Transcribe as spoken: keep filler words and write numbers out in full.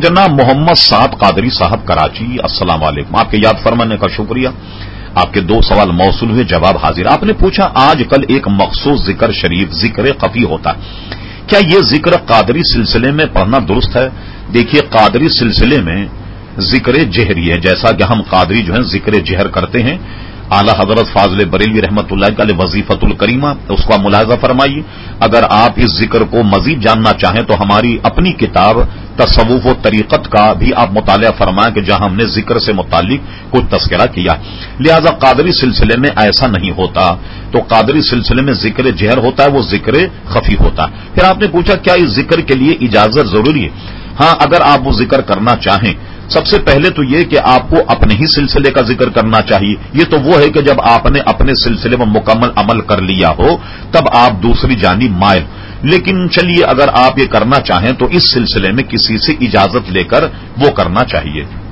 جناب محمد سعد قادری صاحب کراچی، السلام علیکم، آپ کے یاد فرمانے کا شکریہ۔ آپ کے دو سوال موصول ہوئے، جواب حاضر۔ آپ نے پوچھا آج کل ایک مخصوص ذکر شریف ذکر خفی ہوتا ہے، کیا یہ ذکر قادری سلسلے میں پڑھنا درست ہے؟ دیکھیے قادری سلسلے میں ذکر جہری ہے، جیسا کہ ہم قادری جو ہیں ذکر جہر کرتے ہیں۔ اعلی حضرت فاضل بریلوی رحمۃ اللہ علیہ وظیفۃ الکریمہ، اس کا ملاحظہ فرمائیے۔ اگر آپ اس ذکر کو مزید جاننا چاہیں تو ہماری اپنی کتاب تصوف و طریقت کا بھی آپ مطالعہ فرمائیں کہ جہاں ہم نے ذکر سے متعلق کچھ تذکرہ کیا۔ لہذا قادری سلسلے میں ایسا نہیں ہوتا، تو قادری سلسلے میں ذکر جہر ہوتا ہے، وہ ذکر خفی ہوتا ہے۔ پھر آپ نے پوچھا کیا اس ذکر کے لیے اجازت ضروری ہے؟ ہاں، اگر آپ وہ ذکر کرنا چاہیں، سب سے پہلے تو یہ کہ آپ کو اپنے ہی سلسلے کا ذکر کرنا چاہیے۔ یہ تو وہ ہے کہ جب آپ نے اپنے سلسلے میں مکمل عمل کر لیا ہو تب آپ دوسری جانب مائل۔ لیکن چلیے اگر آپ یہ کرنا چاہیں تو اس سلسلے میں کسی سے اجازت لے کر وہ کرنا چاہیے۔